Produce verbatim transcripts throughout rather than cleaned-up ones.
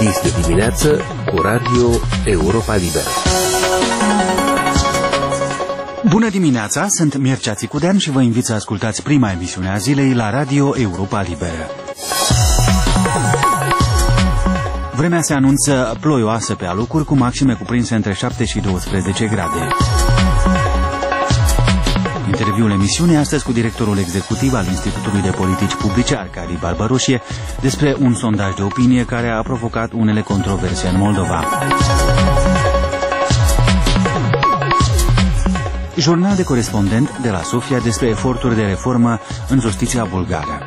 Este dimineață cu Radio Europa Liberă. Bună dimineața, sunt Mircea Țicudean și vă invit să ascultați prima emisiune a zilei la Radio Europa Liberă. Vremea se anunță ploioasă pe alocuri, cu maxime cuprinse între șapte și douăsprezece grade. Interviul emisiunii astăzi cu directorul executiv al Institutului de Politici Publice, Arcadi Barbaroșie, despre un sondaj de opinie care a provocat unele controverse în Moldova. Jurnal de corespondent de la Sofia despre eforturi de reformă în justiția bulgară.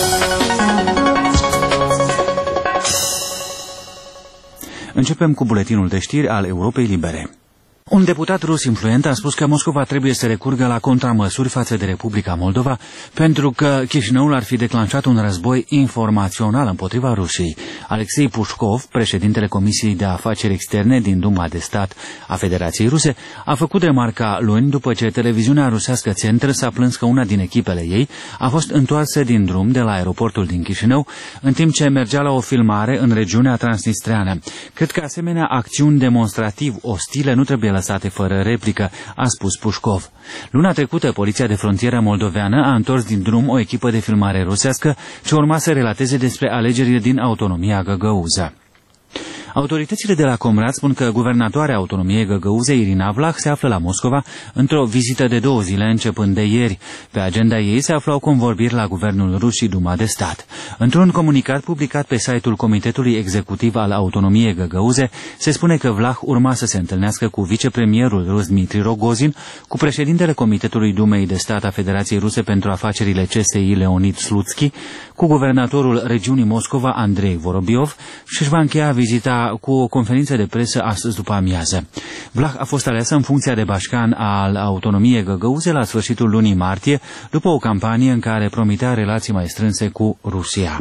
Începem cu buletinul de știri al Europei Libere. Un deputat rus influent a spus că Moscova trebuie să recurgă la contramăsuri față de Republica Moldova pentru că Chișinăul ar fi declanșat un război informațional împotriva Rusiei. Alexei Pușkov, președintele Comisiei de Afaceri Externe din Duma de Stat a Federației Ruse, a făcut remarca luni după ce televiziunea rusească Centr s-a plâns că una din echipele ei a fost întoarsă din drum de la aeroportul din Chișinău în timp ce mergea la o filmare în regiunea transnistreană. Cred că asemenea acțiuni demonstrativ ostile nu trebuie lăsate fără replică, a spus Pușkov. Luna trecută, Poliția de Frontieră moldoveană a întors din drum o echipă de filmare rusească ce urma să relateze despre alegerile din autonomia Găgăuză. Autoritățile de la Comrat spun că guvernatoarea autonomiei Găgăuzei, Irina Vlah, se află la Moscova într-o vizită de două zile începând de ieri. Pe agenda ei se aflau convorbiri la guvernul rus și Duma de Stat. Într-un comunicat publicat pe site-ul Comitetului Executiv al Autonomiei Găgăuze, se spune că Vlah urma să se întâlnească cu vicepremierul rus Dmitri Rogozin, cu președintele Comitetului Dumei de Stat a Federației Ruse pentru Afacerile C S I Leonid Slutsky, cu guvernatorul regiunii Moscova Andrei Vorobiov și își va încheia vizita cu o conferință de presă astăzi după amiază. Vlah a fost aleasă în funcția de bașcan al autonomiei Găgăuze la sfârșitul lunii martie, după o campanie în care promitea relații mai strânse cu Rusia.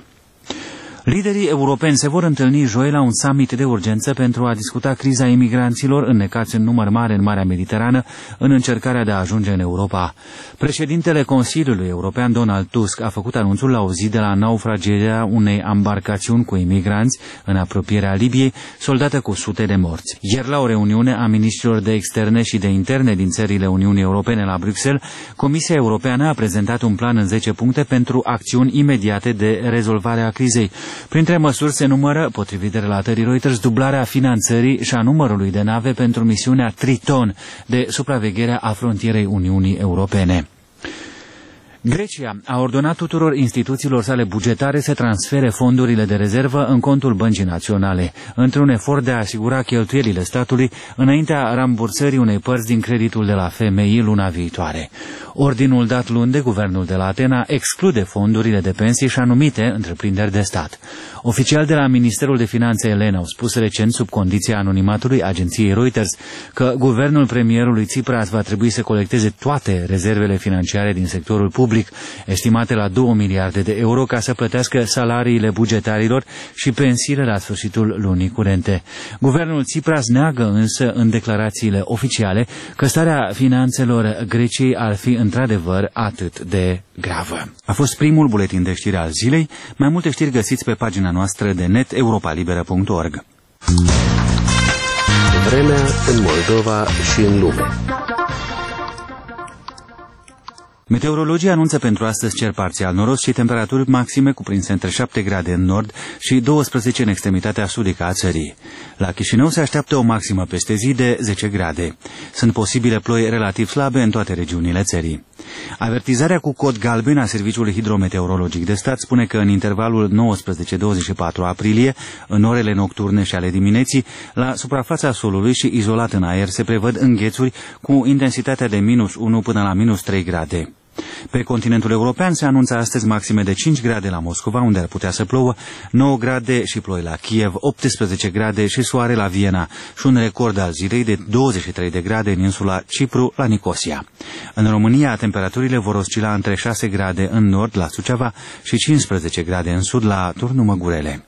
Liderii europeni se vor întâlni joi la un summit de urgență pentru a discuta criza imigranților înnecați în număr mare în Marea Mediterană în încercarea de a ajunge în Europa. Președintele Consiliului European Donald Tusk a făcut anunțul la o zi de la naufragierea unei ambarcațiuni cu imigranți în apropierea Libiei, soldată cu sute de morți. Ieri, la o reuniune a ministrilor de externe și de interne din țările Uniunii Europene la Bruxelles, Comisia Europeană a prezentat un plan în zece puncte pentru acțiuni imediate de rezolvare a crizei. Printre măsuri se numără, potrivit relatării Reuters, dublarea finanțării și a numărului de nave pentru misiunea Triton de supraveghere a frontierei Uniunii Europene. Grecia a ordonat tuturor instituțiilor sale bugetare să transfere fondurile de rezervă în contul Băncii Naționale, într-un efort de a asigura cheltuielile statului înaintea rambursării unei părți din creditul de la F M I luna viitoare. Ordinul dat luni de guvernul de la Atena exclude fondurile de pensii și anumite întreprinderi de stat. Oficiali de la Ministerul de Finanțe Elen au spus recent, sub condiția anonimatului agenției Reuters, că guvernul premierului Tsipras va trebui să colecteze toate rezervele financiare din sectorul public, estimate la două miliarde de euro, ca să plătească salariile bugetarilor și pensiile la sfârșitul lunii curente. Guvernul Tsipras neagă însă în declarațiile oficiale că starea finanțelor Greciei ar fi într-adevăr atât de gravă. A fost primul buletin de știri al zilei. Mai multe știri găsiți pe pagina noastră de net europa liberă punct org. Vremea în Moldova și în lume. Meteorologii anunță pentru astăzi cer parțial noros și temperaturi maxime cuprinse între șapte grade în nord și douăsprezece în extremitatea sudică a țării. La Chișinău se așteaptă o maximă peste zi de zece grade. Sunt posibile ploi relativ slabe în toate regiunile țării. Avertizarea cu cod galben a Serviciului Hidrometeorologic de Stat spune că în intervalul nouăsprezece douăzeci și patru aprilie, în orele nocturne și ale dimineții, la suprafața solului și izolat în aer se prevăd înghețuri cu intensitatea de minus unu până la minus trei grade. Pe continentul european se anunță astăzi maxime de cinci grade la Moscova, unde ar putea să plouă, nouă grade și ploi la Kiev, optsprezece grade și soare la Viena și un record al zilei de douăzeci și trei de grade în insula Cipru, la Nicosia. În România, temperaturile vor oscila între șase grade în nord, la Suceava, și cincisprezece grade în sud, la Turnul Măgurele.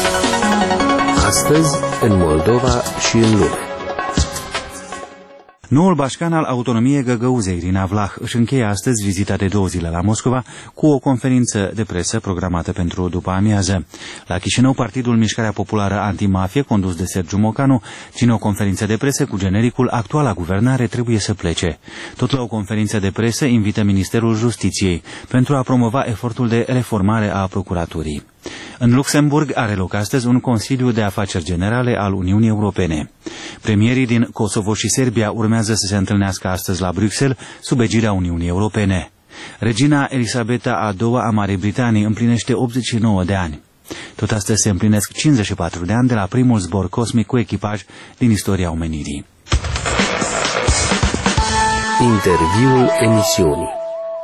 Astăzi, în Moldova și în lume. Noul bașcan al autonomiei găgăuzei, Irina Vlah, își încheie astăzi vizita de două zile la Moscova cu o conferință de presă programată pentru după amiază. La Chișinău, Partidul Mișcarea Populară Antimafie, condus de Sergiu Mocanu, ține o conferință de presă cu genericul "Actuala guvernare trebuie să plece". Tot la o conferință de presă invită Ministerul Justiției pentru a promova efortul de reformare a procuraturii. În Luxemburg are loc astăzi un Consiliu de Afaceri Generale al Uniunii Europene. Premierii din Kosovo și Serbia urmează să se întâlnească astăzi la Bruxelles sub egirea Uniunii Europene. Regina Elisabeta a doua a Marii Britanii împlinește optzeci și nouă de ani. Tot astăzi se împlinesc cincizeci și patru de ani de la primul zbor cosmic cu echipaj din istoria omenirii. Interviul emisiunii.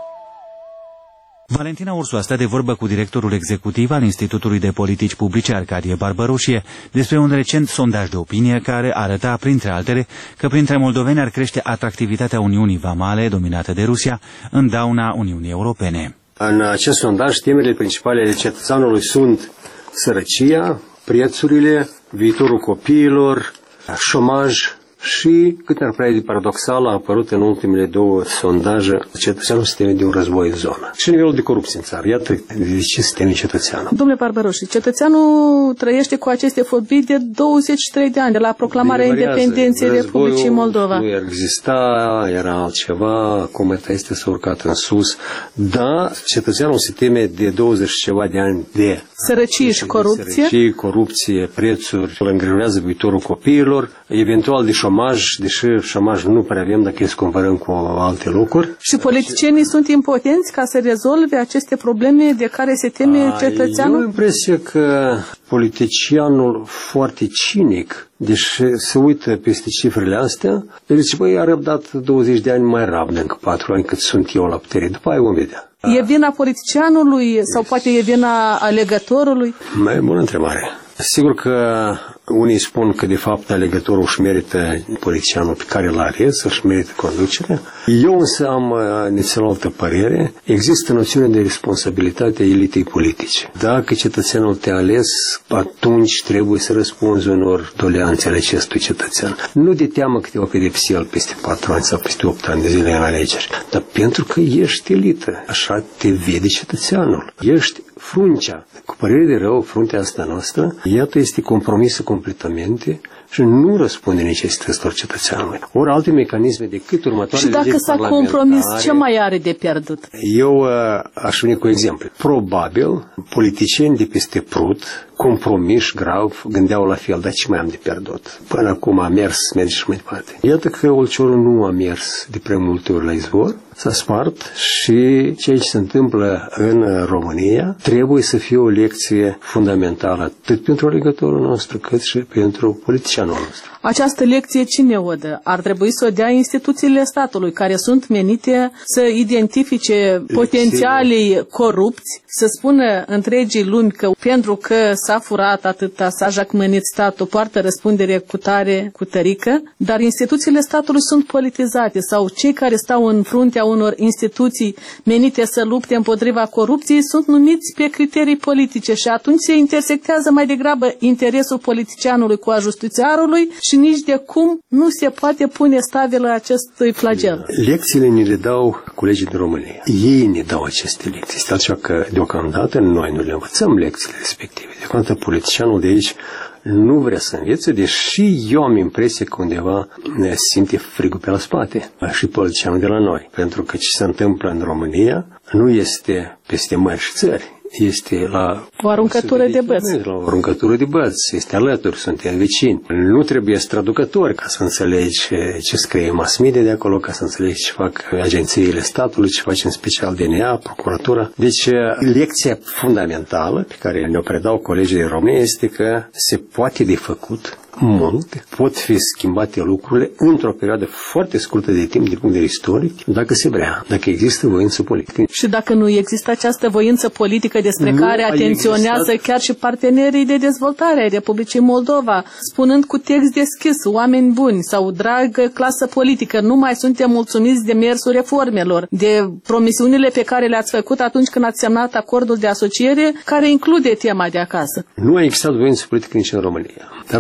Valentina Ursu a stat de vorbă cu directorul executiv al Institutului de Politici Publice Arcadie Barbaroșie despre un recent sondaj de opinie care arăta, printre altele, că printre moldoveni ar crește atractivitatea Uniunii Vamale, dominată de Rusia, în dauna Uniunii Europene. În acest sondaj, temele principale ale cetățeanului sunt sărăcia, prețurile, viitorul copiilor, șomaj și, cât ar prea de paradoxal, a apărut în ultimele două sondaje cetățeanul se teme de un război în zonă. Și nivelul de corupție în țară. Iată de ce se teme cetățeanul. Domnule Barbaroși, cetățeanul trăiește cu aceste fobii de douăzeci și trei de ani, de la proclamarea independenței Republicii Moldova. Nu exista, era altceva, cometa este s-a urcat în sus, dar cetățeanul se teme de douăzeci și ceva de ani de sărăcie și corupție. Sărăcie, corupție, prețuri, îl îngrijorează viitorul copiilor, eventual de șomaj, deși șomaj nu prea avem dacă să comparăm cu alte locuri. Și politicienii sunt impotenți ca să rezolve aceste probleme de care se teme cetățeanul? Eu am impresia că politicianul foarte cinic, deși se uită peste cifrele astea, el zice, băi, a răbdat douăzeci de ani mai rabdă încă patru ani cât sunt eu la putere, după aia vom vedea. E vina politicianului sau poate e vina alegătorului? Mai bună întrebare. Sigur că unii spun că de fapt alegătorul își merită politicianul pe care l-a ales, își merită conducerea. Eu însă am nițel altă părere. Există noțiune de responsabilitate a elitei politice. Dacă cetățeanul te-a ales, atunci trebuie să răspunzi unor doleanțe ale acestui cetățean. Nu de teamă că te va pedepsi el peste patru ani sau peste opt ani de zile în alegeri, dar pentru că ești elită. Așa te vede cetățeanul. Ești fruncea. Cu părere de rău, fruntea asta noastră, iată, este compromisă completamente și nu răspunde necesităților cetățeanului. Ori alte mecanisme decât următoarele. Și dacă s-a compromis, ce mai are de pierdut? Eu uh, aș veni cu exemple. Probabil, politicieni de peste Prut, compromiși grav, gândeau la fel, dar ce mai am de pierdut? Până acum a mers, merge și mai departe. Iată că Ulciorul nu a mers de prea multe ori la izvor, s-a spart și ceea ce se întâmplă în România trebuie să fie o lecție fundamentală atât pentru alegătorul nostru cât și pentru politicianul nostru. Această lecție cine o dă? Ar trebui să o dea instituțiile statului, care sunt menite să identifice potențialii corupți, să spună întregii lumi că pentru că s-a furat atâta, s-a jacmănit statul, poartă răspundere cu tare, cu tărică, dar instituțiile statului sunt politizate sau cei care stau în fruntea unor instituții menite să lupte împotriva corupției sunt numiți pe criterii politice și atunci se intersectează mai degrabă interesul politicianului cu a justițiarului și nici de cum nu se poate pune stabilă acestui flagel. Lecțiile ni le dau colegii din România. Ei ne dau aceste lecții. Este așa că deocamdată noi nu le învățăm lecțiile respective. Deocamdată politicianul de aici nu vrea să învețe, deși eu am impresia că undeva ne simte frigul pe la spate și politicianul de la noi. Pentru că ce se întâmplă în România nu este peste mări și țări. Este la o aruncătură de băți. La o aruncătură de băți. Este alături, suntem vecini. Nu trebuie traducători ca să înțelegi ce scrie mass media de acolo, ca să înțelegi ce fac agențiile statului, ce face în special D N A, procuratura. Deci, lecția fundamentală pe care ne-o predau colegii din România este că se poate de făcut mult, pot fi schimbate lucrurile într-o perioadă foarte scurtă de timp din punct de vedere istoric, dacă se vrea, dacă există voință politică. Și dacă nu există această voință politică despre nu care atenționează existat... chiar și partenerii de dezvoltare ai Republicii Moldova, spunând cu text deschis, oameni buni sau dragă clasă politică, nu mai suntem mulțumiți de mersul reformelor, de promisiunile pe care le-ați făcut atunci când ați semnat acordul de asociere, care include tema de acasă. Nu a existat voință politică nici în România, dar a apărut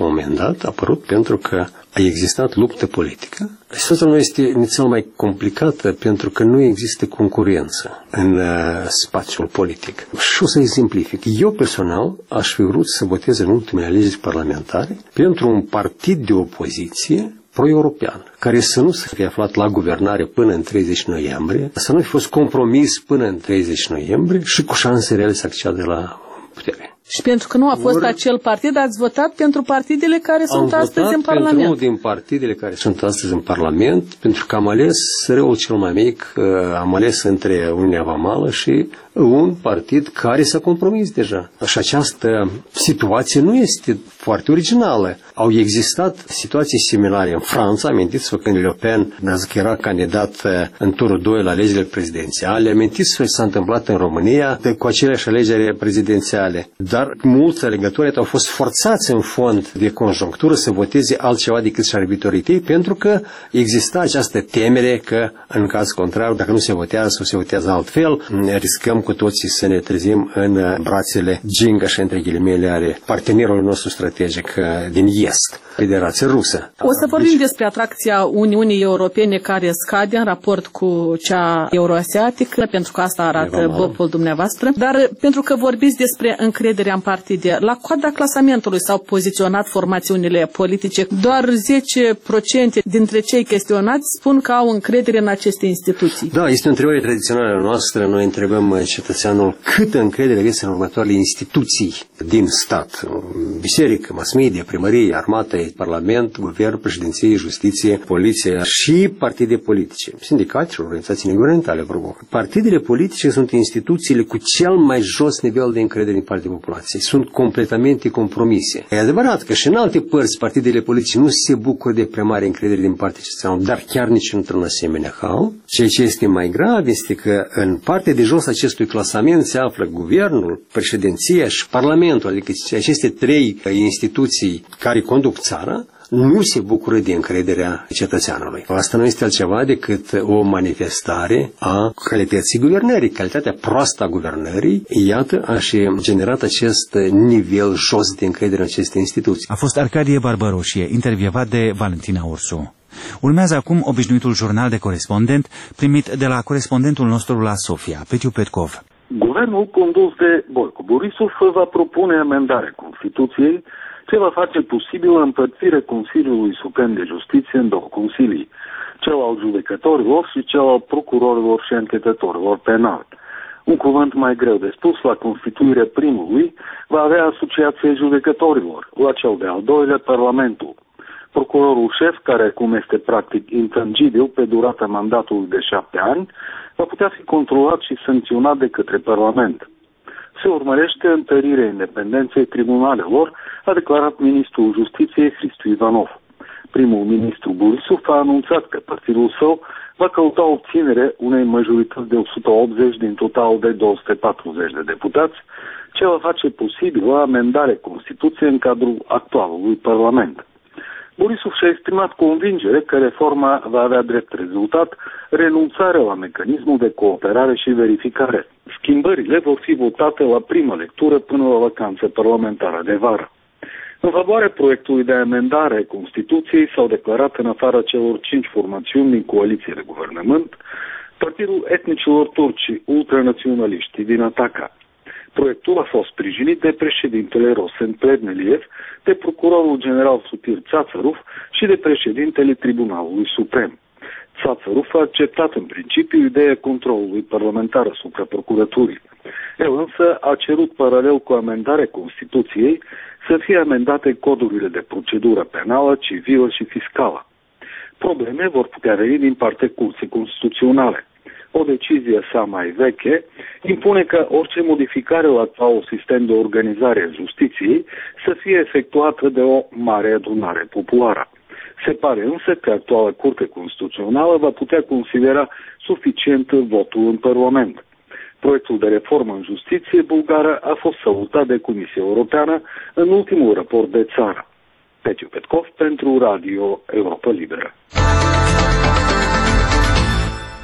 un moment dat a apărut pentru că a existat luptă politică. Situația nu este inițial mai complicată pentru că nu există concurență în uh, spațiul politic. Și o să exemplific. Eu personal aș fi vrut să votez în ultimele alegeri parlamentare pentru un partid de opoziție pro-european, care să nu se fie aflat la guvernare până în treizeci noiembrie, să nu fi fost compromis până în treizeci noiembrie și cu șanse reale să accede la putere. Și pentru că nu a fost Or, acel partid, ați votat pentru partidele care sunt astăzi în Parlament. Am votat pentru unul din partidele care sunt astăzi în Parlament, pentru că am ales răul cel mai mic, am ales între Uniunea Vamală și un partid care s-a compromis deja. Și această situație nu este foarte originală. Au existat situații similare în Franța, amintiți-vă când Le Pen era candidat în turul doi la alegerile prezidențiale, amintiți-vă ce s-a întâmplat în România cu aceleași alegeri prezidențiale. Dar mulți alegători au fost forțați în fond de conjunctură să voteze altceva decât și arbitorii, pentru că exista această temere că, în caz contrar, dacă nu se votează sau se votează altfel, riscăm cu toții să ne trezim în brațele ginga și între ghilimele are partenerul nostru strategic din Est, Federația Rusă. O să vorbim deci... despre atracția Uniunii Europene care scade în raport cu cea euroasiatică, pentru că asta arată bopul dumneavoastră, dar pentru că vorbiți despre încrederea în partide, la coada clasamentului s-au poziționat formațiunile politice. Doar zece la sută dintre cei chestionați spun că au încredere în aceste instituții. Da, este o întrebare tradițională noastră. Noi întrebăm cetățeanul câtă încredere aveți în următoarele instituții din stat. Biserică, mass media, primărie, armată, parlament, guvern, președinție, justiție, poliție și partide politice, sindicate și organizații neguvernamentale. Partidele politice sunt instituțiile cu cel mai jos nivel de încredere din partea populației. Sunt completamente compromise. E adevărat că și în alte părți partidele politice nu se bucură de prea mare încredere din partea cetățenilor, dar chiar nici într-un asemenea hal. Ceea ce este mai grav este că în partea de jos acestui clasament se află guvernul, președinția și parlamentul, adică aceste trei instituții care conduc țara, nu se bucură de încrederea cetățeanului. Asta nu este altceva decât o manifestare a calității guvernării, calitatea proastă a guvernării, iată, a și generat acest nivel jos de încredere în aceste instituții. A fost Arcadie Barbaroșie, intervievat de Valentina Ursu. Urmează acum obișnuitul jurnal de corespondent, primit de la corespondentul nostru la Sofia, Petiu Petkov. Guvernul condus de Boico Borisov va propune amendarea Constituției ce va face posibilă împărțirea Consiliului Suprem de Justiție în două consilii, cel al judecătorilor și cel al procurorilor și anchetatorilor penali. Un cuvânt mai greu de spus, la constituirea primului va avea Asociația Judecătorilor, la cel de-al doilea Parlamentul. Procurorul șef, care acum este practic intangibil pe durata mandatului de șapte ani, va putea fi controlat și sancționat de către Parlament. Se urmărește întărirea independenței tribunalelor, a declarat ministrul Justiției Hristu Ivanov. Primul ministru Borisov a anunțat că partidul său va căuta obținerea unei majorități de o sută optzeci din total de două sute patruzeci de deputați, ce va face posibilă amendarea Constituției în cadrul actualului Parlament. Borisov și-a exprimat convingere că reforma va avea drept rezultat renunțarea la mecanismul de cooperare și verificare. Schimbările vor fi votate la primă lectură până la vacanță parlamentară de vară. În favoarea proiectului de amendare a Constituției s-au declarat în afara celor cinci formațiuni din coaliție de guvernământ, Partidul Etnicilor Turci Ultranaționaliști din Ataca. Proiectul a fost sprijinit de președintele Rosen Plevneliev, de procurorul general Sutir Țațăruf și de președintele Tribunalului Suprem. Țațăruf a acceptat în principiu ideea controlului parlamentar asupra procuraturii. El însă a cerut paralel cu amendarea Constituției să fie amendate codurile de procedură penală, civilă și fiscală. Probleme vor putea veni din partea Curții Constituționale. O decizie sa mai veche impune ca orice modificare la actualul sistem de organizare a justiției să fie efectuată de o mare adunare populară. Se pare însă că actuala Curte Constituțională va putea considera suficient votul în Parlament. Proiectul de reformă în justiție bulgară a fost salutat de Comisia Europeană în ultimul raport de țară. Petiu Petkov pentru Radio Europa Liberă.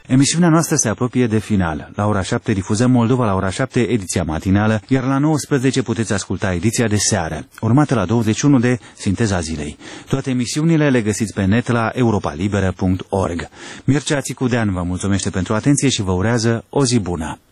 Emisiunea noastră se apropie de final. La ora șapte difuzăm Moldova, la ora șapte ediția matinală, iar la nouăsprezece puteți asculta ediția de seară, urmată la douăzeci și unu de Sinteza Zilei. Toate emisiunile le găsiți pe net la europa liberă punct org. Mircea Țicudean vă mulțumește pentru atenție și vă urează o zi bună.